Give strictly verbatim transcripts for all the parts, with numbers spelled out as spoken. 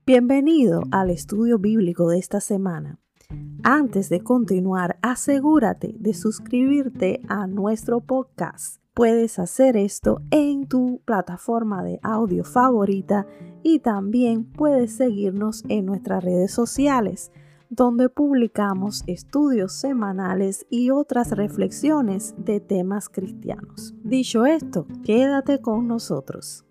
Bienvenido al estudio bíblico de esta semana. Antes de continuar, asegúrate de suscribirte a nuestro podcast. Puedes hacer esto en tu plataforma de audio favorita y también puedes seguirnos en nuestras redes sociales, donde publicamos estudios semanales y otras reflexiones de temas cristianos. Dicho esto, quédate con nosotros.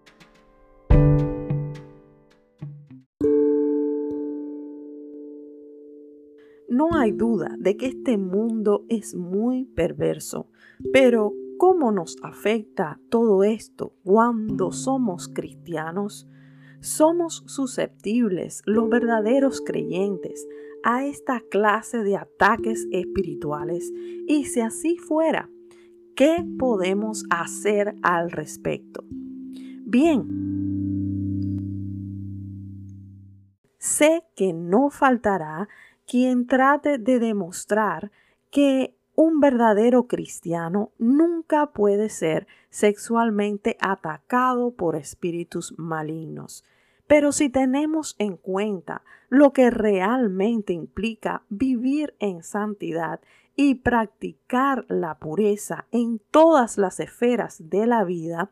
No hay duda de que este mundo es muy perverso, pero ¿cómo nos afecta todo esto cuando somos cristianos? Somos susceptibles, los verdaderos creyentes, a esta clase de ataques espirituales. Y si así fuera, ¿qué podemos hacer al respecto? Bien, sé que no faltará quien trate de demostrar que un verdadero cristiano nunca puede ser sexualmente atacado por espíritus malignos. Pero si tenemos en cuenta lo que realmente implica vivir en santidad y practicar la pureza en todas las esferas de la vida,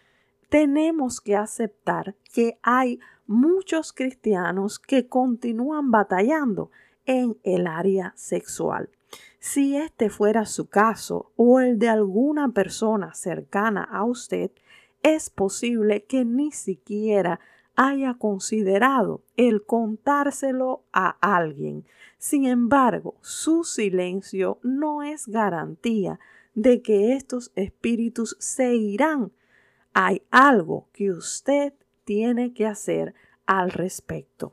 tenemos que aceptar que hay muchos cristianos que continúan batallando en el área sexual. Si este fuera su caso o el de alguna persona cercana a usted, es posible que ni siquiera haya considerado el contárselo a alguien. Sin embargo, su silencio no es garantía de que estos espíritus se irán. Hay algo que usted tiene que hacer al respecto.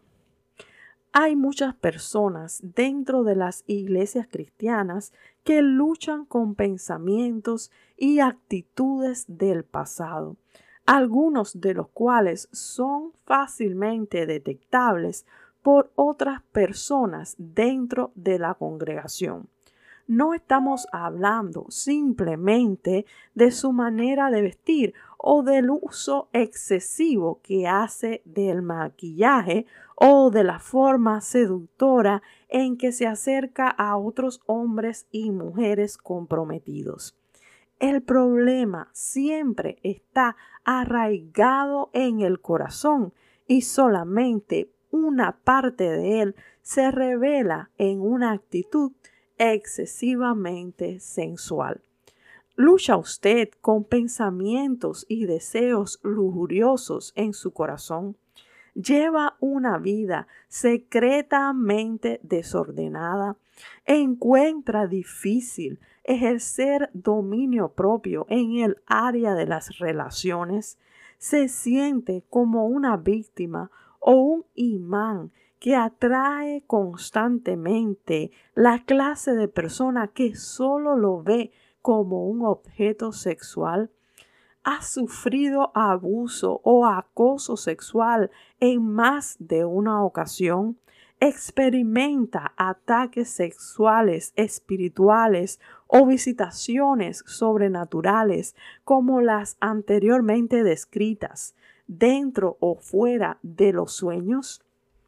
Hay muchas personas dentro de las iglesias cristianas que luchan con pensamientos y actitudes del pasado, algunos de los cuales son fácilmente detectables por otras personas dentro de la congregación. No estamos hablando simplemente de su manera de vestir o del uso excesivo que hace del maquillaje o de la forma seductora en que se acerca a otros hombres y mujeres comprometidos. El problema siempre está arraigado en el corazón y solamente una parte de él se revela en una actitud excesivamente sensual. ¿Lucha usted con pensamientos y deseos lujuriosos en su corazón? ¿Lleva una vida secretamente desordenada? ¿Encuentra difícil ejercer dominio propio en el área de las relaciones? ¿Se siente como una víctima o un imán que atrae constantemente la clase de persona que solo lo ve como un objeto sexual? ¿Ha sufrido abuso o acoso sexual en más de una ocasión? ¿Experimenta ataques sexuales, espirituales o visitaciones sobrenaturales como las anteriormente descritas, dentro o fuera de los sueños?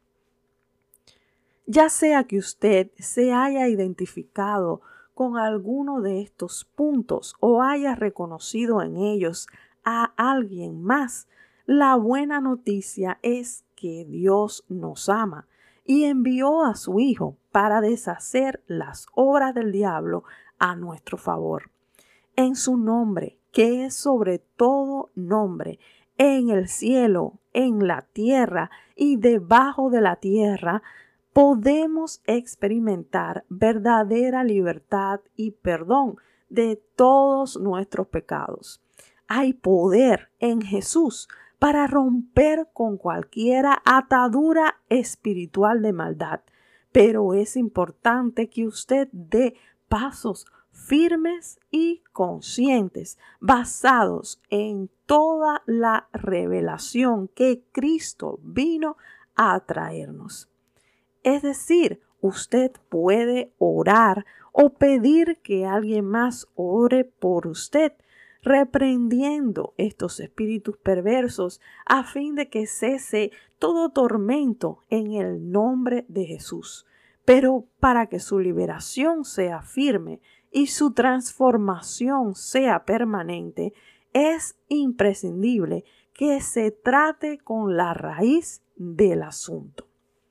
Ya sea que usted se haya identificado con alguno de estos puntos o haya reconocido en ellos a alguien más, la buena noticia es que Dios nos ama y envió a su Hijo para deshacer las obras del diablo a nuestro favor. En su nombre, que es sobre todo nombre, en el cielo, en la tierra y debajo de la tierra, podemos experimentar verdadera libertad y perdón de todos nuestros pecados. Hay poder en Jesús para romper con cualquier atadura espiritual de maldad, pero es importante que usted dé pasos firmes y conscientes, basados en toda la revelación que Cristo vino a traernos. Es decir, usted puede orar o pedir que alguien más ore por usted, reprendiendo estos espíritus perversos a fin de que cese todo tormento en el nombre de Jesús. Pero para que su liberación sea firme y su transformación sea permanente, es imprescindible que se trate con la raíz del asunto.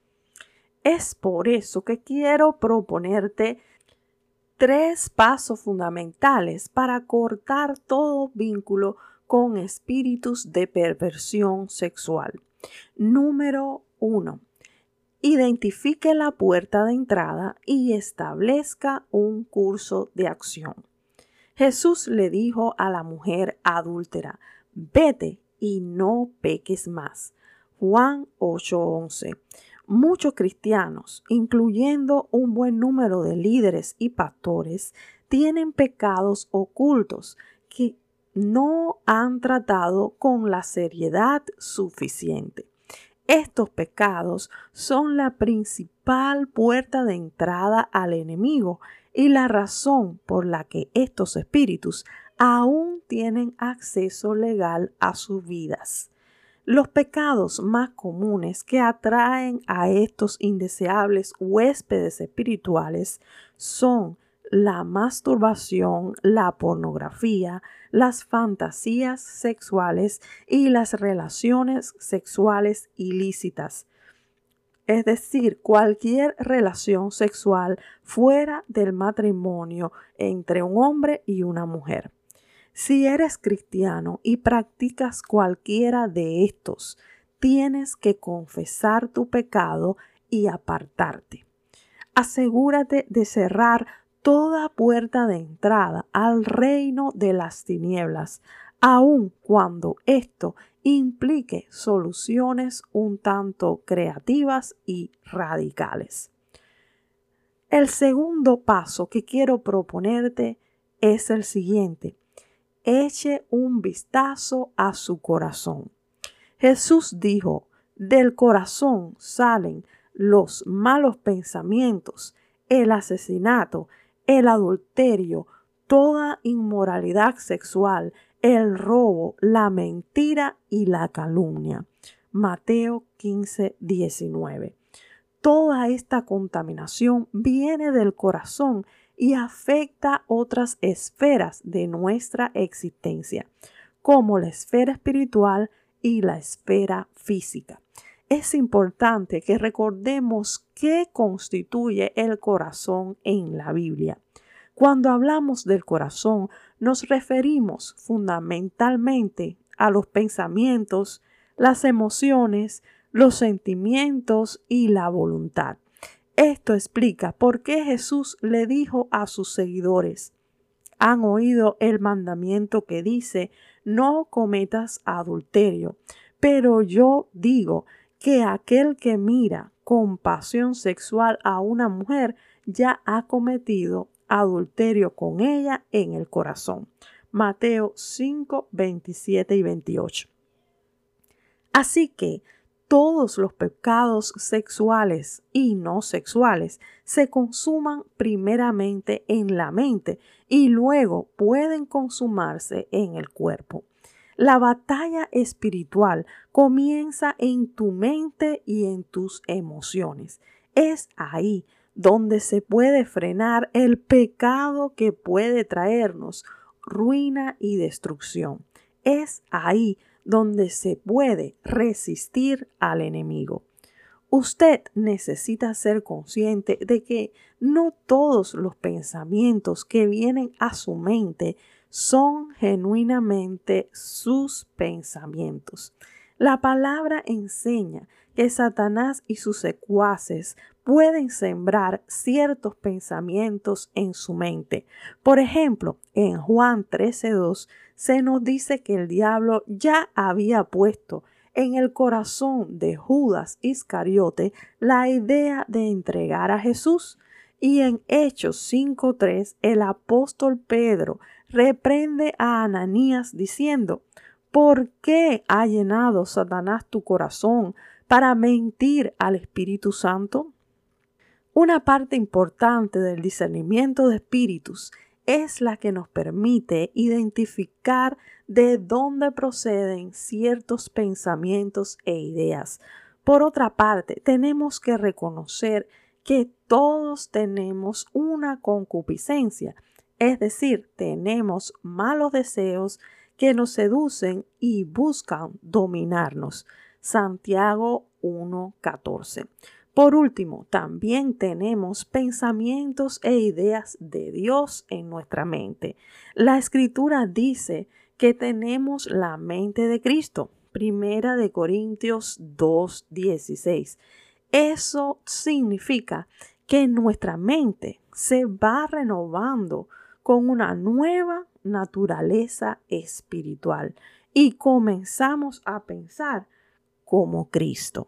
Es por eso que quiero proponerte tres pasos fundamentales para cortar todo vínculo con espíritus de perversión sexual. Número uno. Identifique la puerta de entrada y establezca un curso de acción. Jesús le dijo a la mujer adúltera: vete y no peques más. Juan ocho once. Muchos cristianos, incluyendo un buen número de líderes y pastores, tienen pecados ocultos que no han tratado con la seriedad suficiente. Estos pecados son la principal puerta de entrada al enemigo y la razón por la que estos espíritus aún tienen acceso legal a sus vidas. Los pecados más comunes que atraen a estos indeseables huéspedes espirituales son la masturbación, la pornografía, las fantasías sexuales y las relaciones sexuales ilícitas. Es decir, cualquier relación sexual fuera del matrimonio entre un hombre y una mujer. Si eres cristiano y practicas cualquiera de estos, tienes que confesar tu pecado y apartarte. Asegúrate de cerrar toda puerta de entrada al reino de las tinieblas, aun cuando esto implique soluciones un tanto creativas y radicales. El segundo paso que quiero proponerte es el siguiente. Eche un vistazo a su corazón. Jesús dijo: del corazón salen los malos pensamientos, el asesinato, el adulterio, toda inmoralidad sexual, el robo, la mentira y la calumnia. Mateo quince diecinueve. Toda esta contaminación viene del corazón y afecta otras esferas de nuestra existencia, como la esfera espiritual y la esfera física. Es importante que recordemos qué constituye el corazón en la Biblia. Cuando hablamos del corazón, nos referimos fundamentalmente a los pensamientos, las emociones, los sentimientos y la voluntad. Esto explica por qué Jesús le dijo a sus seguidores: han oído el mandamiento que dice: no cometas adulterio. Pero yo digo que aquel que mira con pasión sexual a una mujer ya ha cometido adulterio con ella en el corazón. Mateo cinco, veintisiete y veintiocho. Así que todos los pecados sexuales y no sexuales se consuman primeramente en la mente y luego pueden consumarse en el cuerpo. La batalla espiritual comienza en tu mente y en tus emociones. Es ahí donde se puede frenar el pecado que puede traernos ruina y destrucción. Es ahí donde se puede resistir al enemigo. Usted necesita ser consciente de que no todos los pensamientos que vienen a su mente son genuinamente sus pensamientos. La palabra enseña que Satanás y sus secuaces pueden sembrar ciertos pensamientos en su mente. Por ejemplo, en Juan trece dos se nos dice que el diablo ya había puesto en el corazón de Judas Iscariote la idea de entregar a Jesús. Y en Hechos cinco tres el apóstol Pedro reprende a Ananías diciendo: ¿por qué ha llenado Satanás tu corazón para mentir al Espíritu Santo? Una parte importante del discernimiento de espíritus es la que nos permite identificar de dónde proceden ciertos pensamientos e ideas. Por otra parte, tenemos que reconocer que todos tenemos una concupiscencia, es decir, tenemos malos deseos que nos seducen y buscan dominarnos. Santiago uno catorce. Por último, también tenemos pensamientos e ideas de Dios en nuestra mente. La Escritura dice que tenemos la mente de Cristo. Primera de Corintios dos dieciséis. Eso significa que nuestra mente se va renovando con una nueva naturaleza espiritual y comenzamos a pensar como Cristo.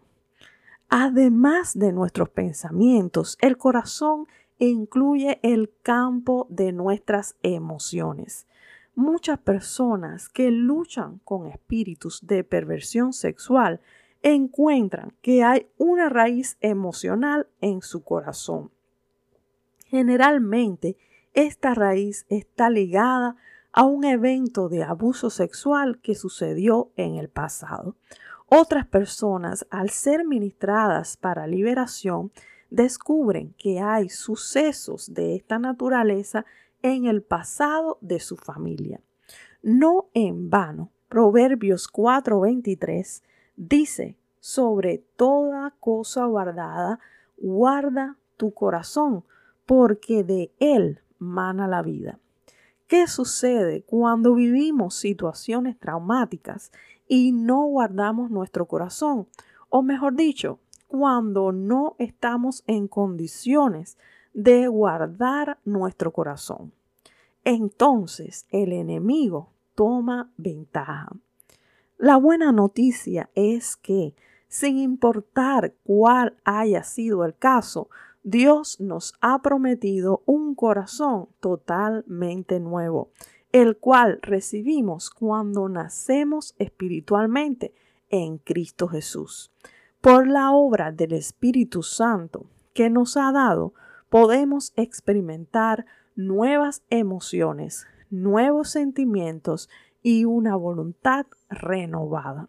Además de nuestros pensamientos, el corazón incluye el campo de nuestras emociones. Muchas personas que luchan con espíritus de perversión sexual encuentran que hay una raíz emocional en su corazón. Generalmente, esta raíz está ligada a un evento de abuso sexual que sucedió en el pasado. Otras personas, al ser ministradas para liberación, descubren que hay sucesos de esta naturaleza en el pasado de su familia. No en vano, Proverbios cuatro veintitrés dice: sobre toda cosa guardada, guarda tu corazón, porque de él mana la vida. ¿Qué sucede cuando vivimos situaciones traumáticas y no guardamos nuestro corazón? O mejor dicho, cuando no estamos en condiciones de guardar nuestro corazón. Entonces el enemigo toma ventaja. La buena noticia es que, sin importar cuál haya sido el caso, Dios nos ha prometido un corazón totalmente nuevo, el cual recibimos cuando nacemos espiritualmente en Cristo Jesús. Por la obra del Espíritu Santo que nos ha dado, podemos experimentar nuevas emociones, nuevos sentimientos y una voluntad renovada.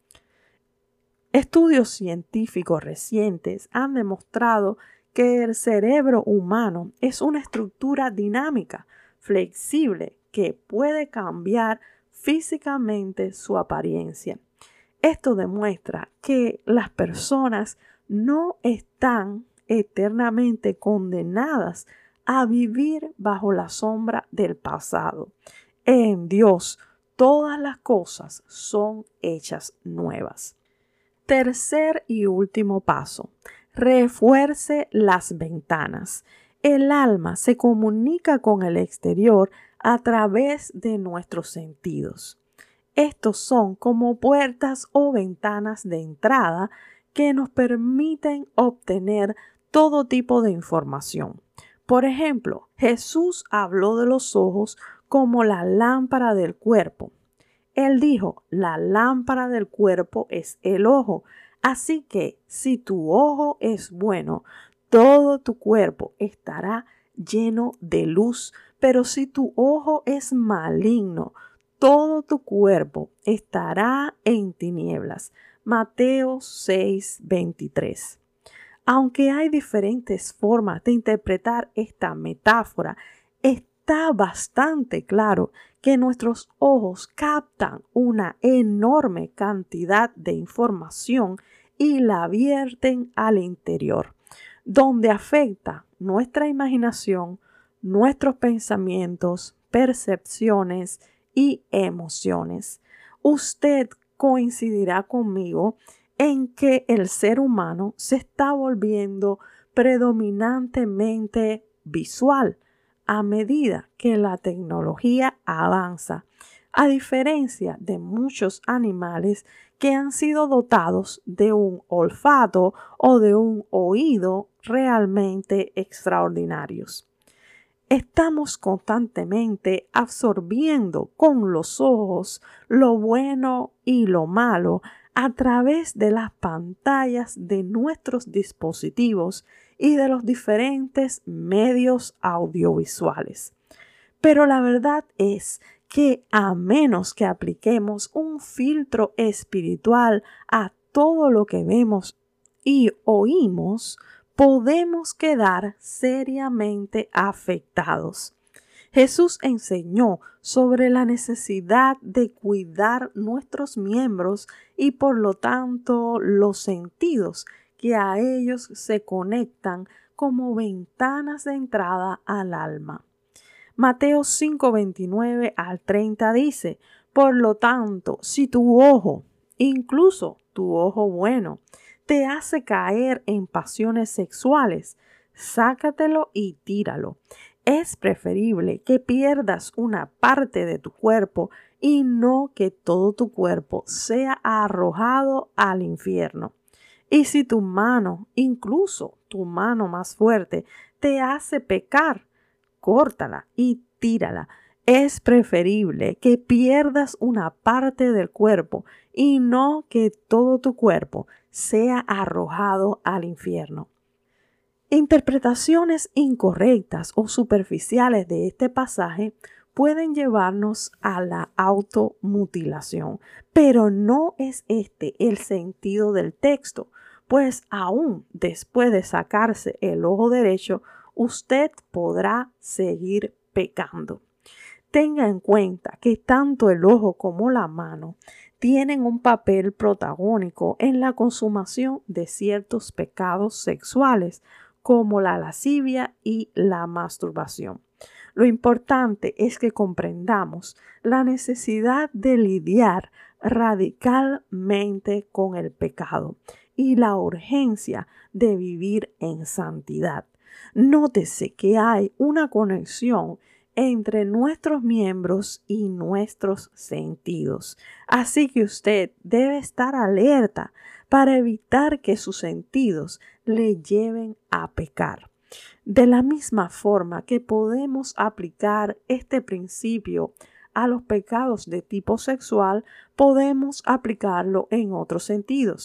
Estudios científicos recientes han demostrado que el cerebro humano es una estructura dinámica, flexible, que puede cambiar físicamente su apariencia. Esto demuestra que las personas no están eternamente condenadas a vivir bajo la sombra del pasado. En Dios, todas las cosas son hechas nuevas. Tercer y último paso. Refuerce las ventanas. El alma se comunica con el exterior a través de nuestros sentidos. Estos son como puertas o ventanas de entrada que nos permiten obtener todo tipo de información. Por ejemplo, Jesús habló de los ojos como la lámpara del cuerpo. Él dijo: la lámpara del cuerpo es el ojo. Así que si tu ojo es bueno, todo tu cuerpo estará lleno de luz. Pero si tu ojo es maligno, todo tu cuerpo estará en tinieblas. Mateo seis veintitrés. Aunque hay diferentes formas de interpretar esta metáfora, está bastante claro que nuestros ojos captan una enorme cantidad de información y la vierten al interior, donde afecta nuestra imaginación, nuestros pensamientos, percepciones y emociones. Usted coincidirá conmigo en que el ser humano se está volviendo predominantemente visual a medida que la tecnología avanza, a diferencia de muchos animales que han sido dotados de un olfato o de un oído realmente extraordinarios. Estamos constantemente absorbiendo con los ojos lo bueno y lo malo a través de las pantallas de nuestros dispositivos y de los diferentes medios audiovisuales. Pero la verdad es que a menos que apliquemos un filtro espiritual a todo lo que vemos y oímos, podemos quedar seriamente afectados. Jesús enseñó sobre la necesidad de cuidar nuestros miembros y por lo tanto los sentidos que a ellos se conectan como ventanas de entrada al alma. Mateo cinco, veintinueve al treinta dice: por lo tanto, si tu ojo, incluso tu ojo bueno, te hace caer en pasiones sexuales, sácatelo y tíralo. Es preferible que pierdas una parte de tu cuerpo y no que todo tu cuerpo sea arrojado al infierno. Y si tu mano, incluso tu mano más fuerte, te hace pecar, córtala y tírala. Es preferible que pierdas una parte del cuerpo y no que todo tu cuerpo sea arrojado al infierno. Interpretaciones incorrectas o superficiales de este pasaje pueden llevarnos a la automutilación, pero no es este el sentido del texto, pues aún después de sacarse el ojo derecho, usted podrá seguir pecando. Tenga en cuenta que tanto el ojo como la mano tienen un papel protagónico en la consumación de ciertos pecados sexuales, como la lascivia y la masturbación. Lo importante es que comprendamos la necesidad de lidiar radicalmente con el pecado y la urgencia de vivir en santidad. Nótese que hay una conexión entre nuestros miembros y nuestros sentidos. Así que usted debe estar alerta para evitar que sus sentidos le lleven a pecar. De la misma forma que podemos aplicar este principio a los pecados de tipo sexual, podemos aplicarlo en otros sentidos.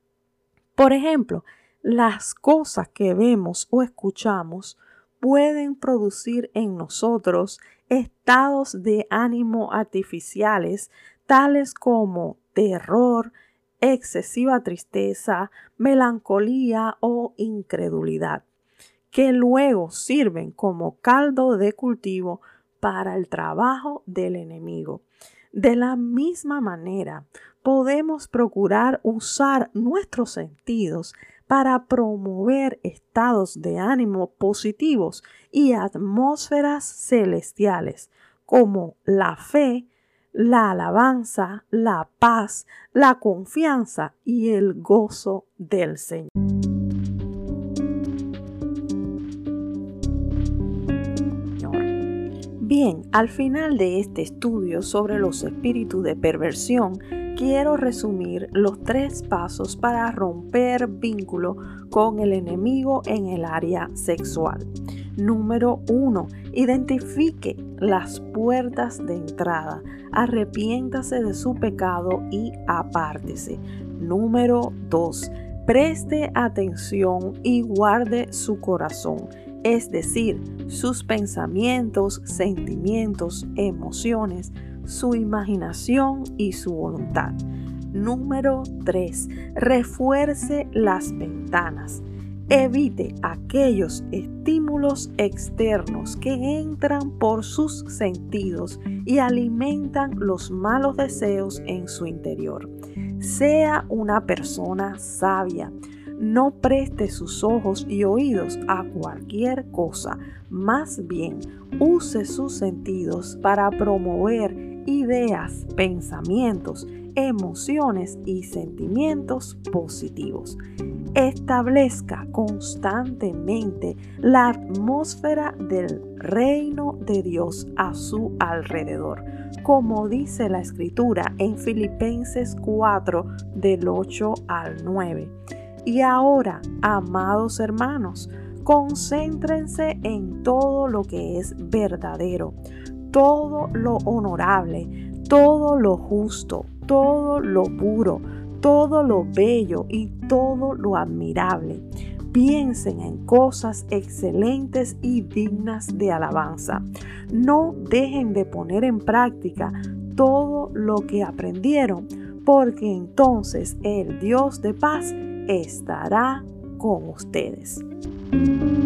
Por ejemplo, las cosas que vemos o escuchamos pueden producir en nosotros estados de ánimo artificiales, tales como terror, excesiva tristeza, melancolía o incredulidad, que luego sirven como caldo de cultivo para el trabajo del enemigo. De la misma manera, podemos procurar usar nuestros sentidos para promover estados de ánimo positivos y atmósferas celestiales, como la fe, la alabanza, la paz, la confianza y el gozo del Señor. Bien, al final de este estudio sobre los espíritus de perversión, quiero resumir los tres pasos para romper vínculo con el enemigo en el área sexual. Número uno. Identifique las puertas de entrada. Arrepiéntase de su pecado y apártese. Número dos. Preste atención y guarde su corazón, es decir, sus pensamientos, sentimientos, emociones, su imaginación y su voluntad. Número tres. Refuerce las ventanas. Evite aquellos estímulos externos que entran por sus sentidos y alimentan los malos deseos en su interior. Sea una persona sabia. No preste sus ojos y oídos a cualquier cosa. Más bien, use sus sentidos para promover ideas, pensamientos, emociones y sentimientos positivos. Establezca constantemente la atmósfera del reino de Dios a su alrededor, como dice la Escritura en Filipenses cuatro, del ocho al nueve. Y ahora, amados hermanos, concéntrense en todo lo que es verdadero, todo lo honorable, todo lo justo, todo lo puro, todo lo bello y todo lo admirable. Piensen en cosas excelentes y dignas de alabanza. No dejen de poner en práctica todo lo que aprendieron, porque entonces el Dios de paz estará con ustedes.